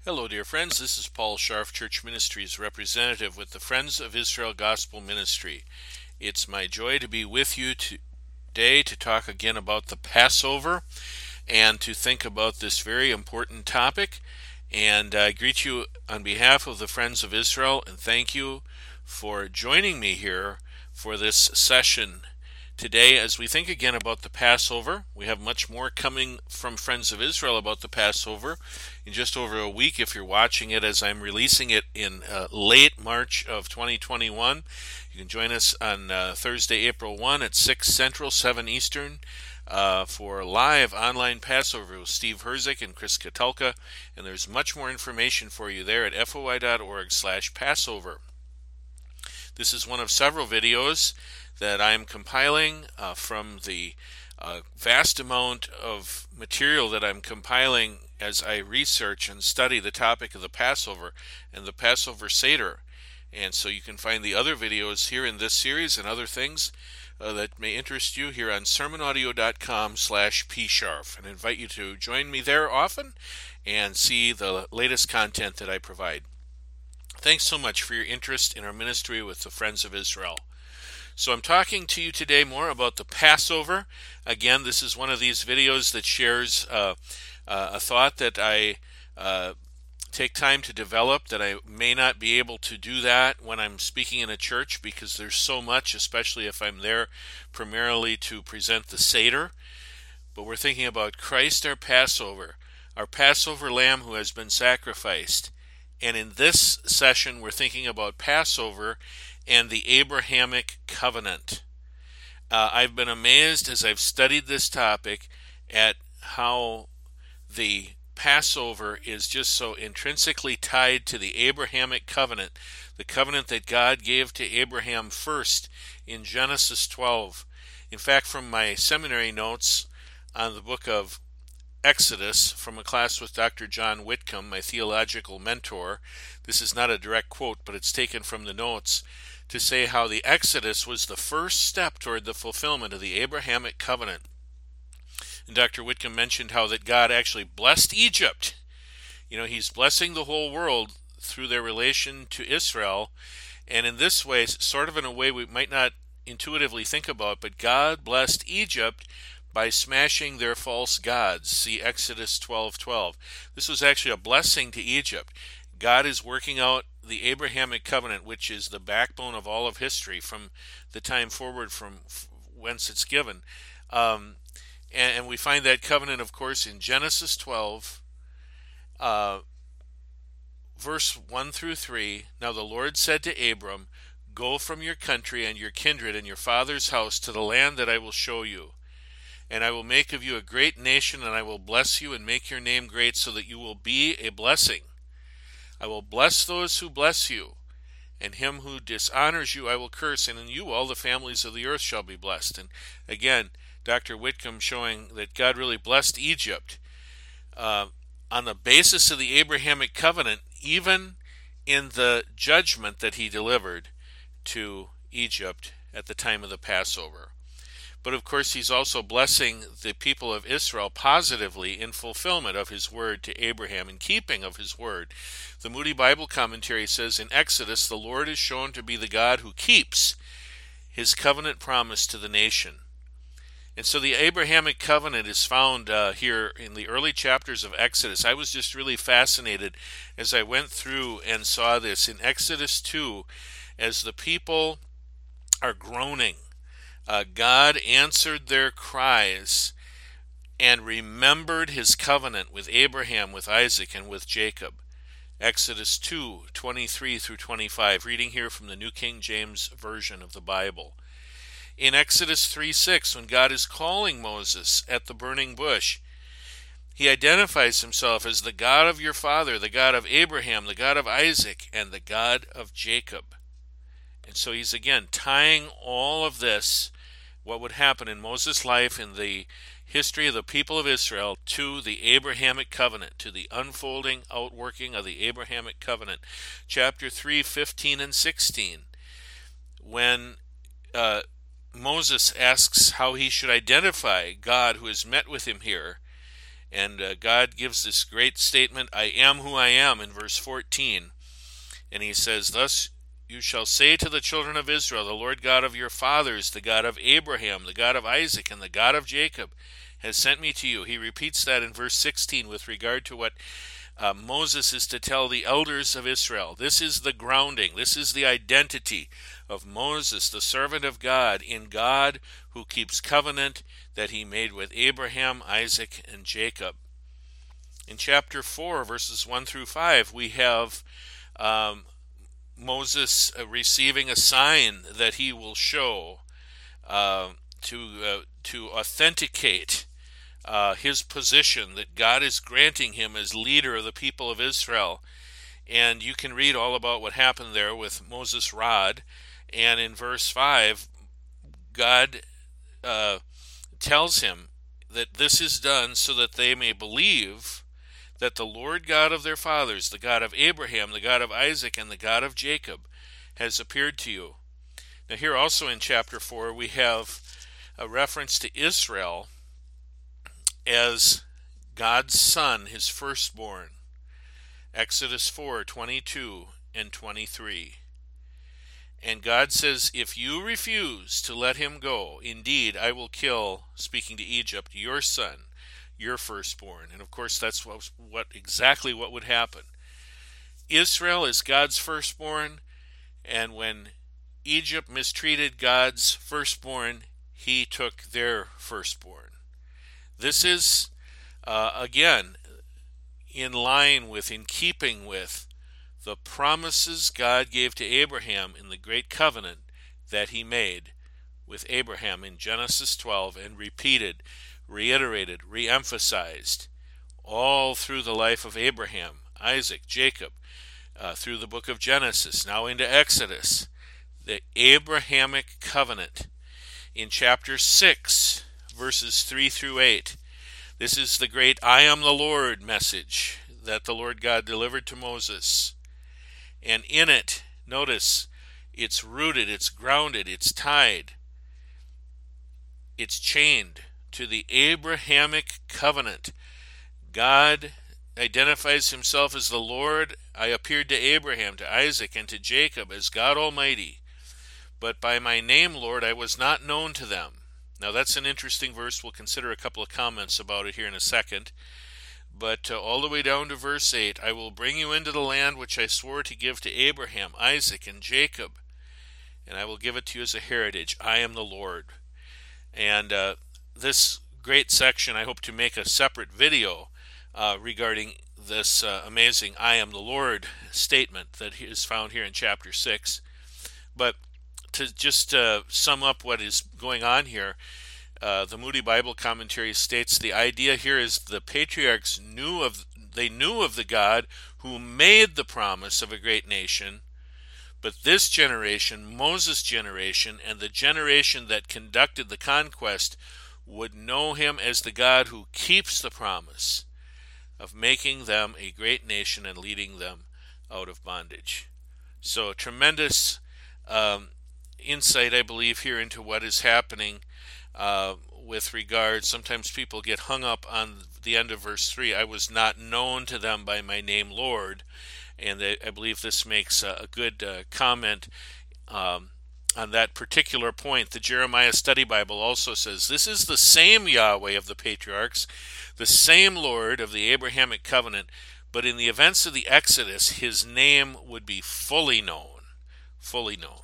Hello, dear friends. This is Paul Scharf, Church Ministries representative with the Friends of Israel Gospel Ministry. It's my joy to be with you today to talk again about the Passover and to think about this very important topic. And I greet you on behalf of the Friends of Israel and thank you for joining me here for this session today as we think again about the Passover. We have much more coming from Friends of Israel about the Passover in just over a week if you're watching it as I'm releasing it in late March of 2021. You can join us on Thursday, April 1 at 6 Central, 7 Eastern for live online Passover with Steve Herzig and Chris Katulka. And there's much more information for you there at foi.org/Passover. This is one of several videos that I'm compiling from the vast amount of material that I'm compiling as I research and study the topic of the Passover and the Passover Seder. And so you can find the other videos here in this series and other things that may interest you here on sermonaudio.com/psharf, and invite you to join me there often and see the latest content that I provide. Thanks so much for your interest in our ministry with the Friends of Israel. So I'm talking to you today more about the Passover. Again, this is one of these videos that shares a thought that I take time to develop, that I may not be able to do that when I'm speaking in a church because there's so much, especially if I'm there primarily to present the Seder. But we're thinking about Christ our Passover lamb who has been sacrificed. And in this session, we're thinking about Passover and the Abrahamic covenant. I've been amazed as I've studied this topic at how the Passover is just so intrinsically tied to the Abrahamic covenant, the covenant that God gave to Abraham first in Genesis 12. In fact, from my seminary notes on the book of Exodus from a class with Dr. John Whitcomb, my theological mentor. This is not a direct quote, but it's taken from the notes to say how the Exodus was the first step toward the fulfillment of the Abrahamic covenant. And Dr. Whitcomb mentioned how that God actually blessed Egypt. You know, he's blessing the whole world through their relation to Israel. And in this way, sort of in a way we might not intuitively think about, but God blessed Egypt by smashing their false gods. See Exodus 12:12. This was actually a blessing to Egypt. God is working out the Abrahamic covenant, which is the backbone of all of history from the time forward from whence it's given. And we find that covenant, of course, in Genesis 12, verse 1 through 3. Now the Lord said to Abram, "Go from your country and your kindred and your father's house to the land that I will show you. And I will make of you a great nation, and I will bless you and make your name great so that you will be a blessing. I will bless those who bless you, and him who dishonors you I will curse, and in you all the families of the earth shall be blessed." And again, Dr. Whitcomb showing that God really blessed Egypt on the basis of the Abrahamic covenant, even in the judgment that he delivered to Egypt at the time of the Passover. But of course, he's also blessing the people of Israel positively in fulfillment of his word to Abraham, in keeping of his word. The Moody Bible Commentary says, in Exodus, the Lord is shown to be the God who keeps his covenant promise to the nation. And so the Abrahamic covenant is found here in the early chapters of Exodus. I was just really fascinated as I went through and saw this in Exodus 2, as the people are groaning. God answered their cries and remembered his covenant with Abraham, with Isaac, and with Jacob. Exodus 2:23 through 25, reading here from the New King James Version of the Bible. In Exodus 3:6, when God is calling Moses at the burning bush, he identifies himself as the God of your father, the God of Abraham, the God of Isaac, and the God of Jacob. And so he's again tying all of this, what would happen in Moses' life, in the history of the people of Israel, to the Abrahamic covenant, to the unfolding, outworking of the Abrahamic covenant. Chapter 3, 15 and 16, when Moses asks how he should identify God who has met with him here, And God gives this great statement, I am who I am, in verse 14. And he says, thus you shall say to the children of Israel, the Lord God of your fathers, the God of Abraham, the God of Isaac, and the God of Jacob, has sent me to you. He repeats that in verse 16 with regard to what Moses is to tell the elders of Israel. This is the grounding. This is the identity of Moses, the servant of God, in God who keeps covenant that he made with Abraham, Isaac, and Jacob. In chapter 4, verses 1 through 5, we have Moses receiving a sign that he will show to authenticate his position that God is granting him as leader of the people of Israel. And you can read all about what happened there with Moses' rod. And in verse 5, God tells him that this is done so that they may believe that the Lord God of their fathers, the God of Abraham, the God of Isaac, and the God of Jacob, has appeared to you. Now here also in chapter 4 we have a reference to Israel as God's son, his firstborn. Exodus 4:22 and 23. And God says, if you refuse to let him go, indeed I will kill, speaking to Egypt, your son, your firstborn. And of course that's exactly what would happen. Israel is God's firstborn, and when Egypt mistreated God's firstborn, he took their firstborn. This is, again, in keeping with the promises God gave to Abraham in the great covenant that he made with Abraham in Genesis 12 and reiterated, reemphasized all through the life of Abraham, Isaac, Jacob, through the book of Genesis, now into Exodus, the Abrahamic covenant. In chapter 6, verses 3 through 8, this is the great I am the Lord message that the Lord God delivered to Moses. And in it, notice, it's rooted, it's grounded, it's tied, it's chained to the Abrahamic covenant. God identifies himself as the Lord. I appeared to Abraham, to Isaac, and to Jacob as God Almighty. But by my name, Lord, I was not known to them. Now that's an interesting verse. We'll consider a couple of comments about it here in a second. But all the way down to verse 8, I will bring you into the land which I swore to give to Abraham, Isaac, and Jacob, and I will give it to you as a heritage. I am the Lord. And this great section, I hope to make a separate video regarding this amazing I am the Lord statement that is found here in chapter 6. But to just sum up what is going on here, the Moody Bible Commentary states the idea here is the patriarchs knew of the God who made the promise of a great nation, but this generation, Moses' generation, and the generation that conducted the conquest would know him as the God who keeps the promise of making them a great nation and leading them out of bondage. So tremendous insight, I believe, here into what is happening with regard. Sometimes people get hung up on the end of verse 3. I was not known to them by my name, Lord. And I believe this makes a good comment on that particular point. The Jeremiah Study Bible also says, this is the same Yahweh of the patriarchs, the same Lord of the Abrahamic covenant, but in the events of the Exodus, his name would be fully known. Fully known.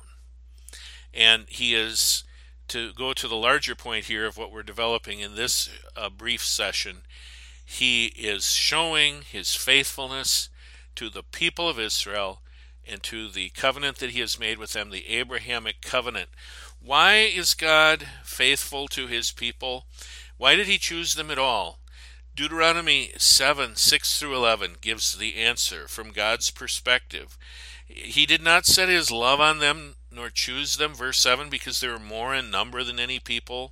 And he is, to go to the larger point here of what we're developing in this brief session, he is showing his faithfulness to the people of Israel and to the covenant that he has made with them, the Abrahamic covenant. Why is God faithful to his people? Why did he choose them at all? Deuteronomy 7:6-11 gives the answer from God's perspective. He did not set his love on them nor choose them, verse 7, because they were more in number than any people,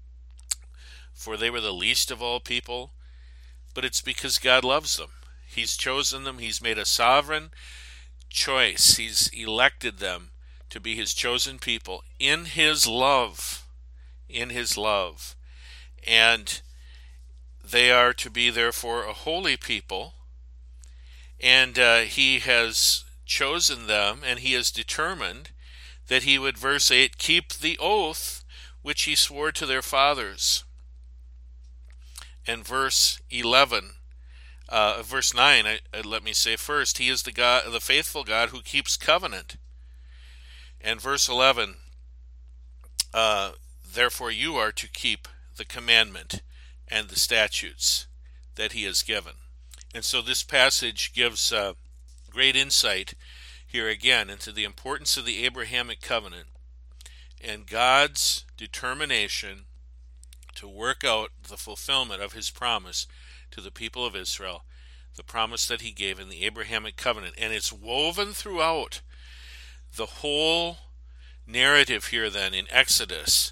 for they were the least of all people, but it's because God loves them. He's chosen them. He's made a sovereign choice. He's elected them to be his chosen people in his love. In his love. And they are to be therefore a holy people, and he has chosen them, and he has determined that he would, verse 8, keep the oath which he swore to their fathers. And verse 11, verse 9, let me say first, he is the God, the faithful God who keeps covenant. And verse 11, therefore you are to keep the commandment and the statutes that he has given. And so this passage gives great insight here again into the importance of the Abrahamic covenant and God's determination to work out the fulfillment of his promise to the people of Israel, the promise that he gave in the Abrahamic covenant. And it's woven throughout the whole narrative here then in Exodus.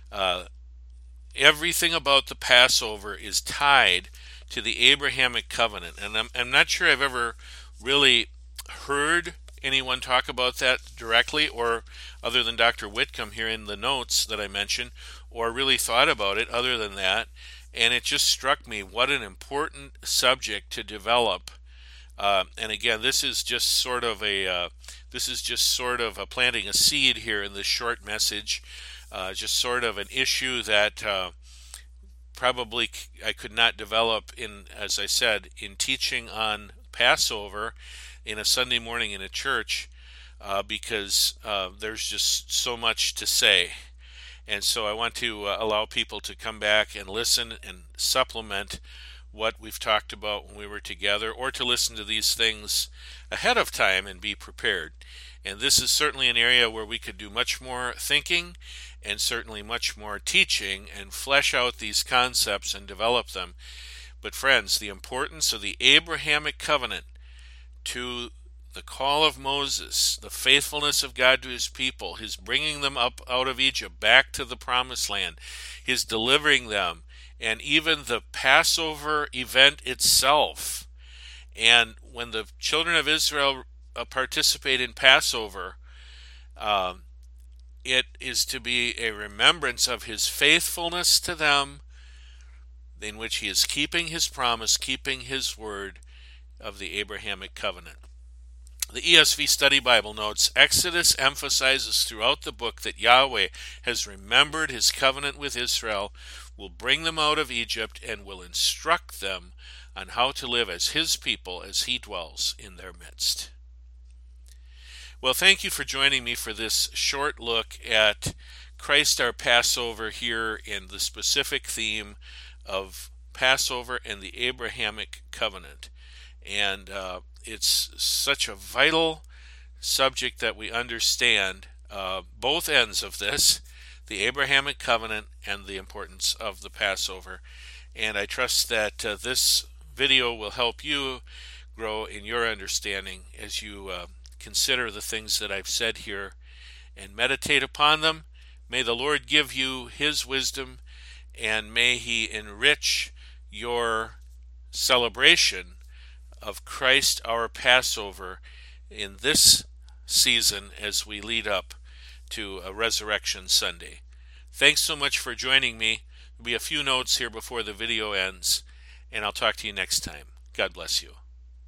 Everything about the Passover is tied to the Abrahamic covenant. And I'm not sure I've ever really heard anyone talk about that directly, or other than Dr. Whitcomb here in the notes that I mentioned, or really thought about it other than that. And it just struck me what an important subject to develop. And again, this is just sort of a planting a seed here in this short message, just sort of an issue that probably I could not develop in, as I said, in teaching on Passover in a Sunday morning in a church, because there's just so much to say. And so I want to allow people to come back and listen and supplement what we've talked about when we were together, or to listen to these things ahead of time and be prepared. And this is certainly an area where we could do much more thinking and certainly much more teaching and flesh out these concepts and develop them. But friends, the importance of the Abrahamic covenant to the call of Moses, the faithfulness of God to his people, his bringing them up out of Egypt back to the promised land, his delivering them, and even the Passover event itself. And when the children of Israel participate in Passover, it is to be a remembrance of his faithfulness to them, in which he is keeping his promise, keeping his word of the Abrahamic covenant. The ESV Study Bible notes, Exodus emphasizes throughout the book that Yahweh has remembered his covenant with Israel, will bring them out of Egypt, and will instruct them on how to live as his people as he dwells in their midst. Well, thank you for joining me for this short look at Christ our Passover here in the specific theme of Passover and the Abrahamic covenant. And it's such a vital subject that we understand both ends of this, the Abrahamic covenant and the importance of the Passover. And I trust that this video will help you grow in your understanding as you consider the things that I've said here and meditate upon them. May the Lord give you his wisdom, and may he enrich your celebration of Christ our Passover in this season as we lead up to a Resurrection Sunday. Thanks so much for joining me. There'll be a few notes here before the video ends, and I'll talk to you next time. God bless you.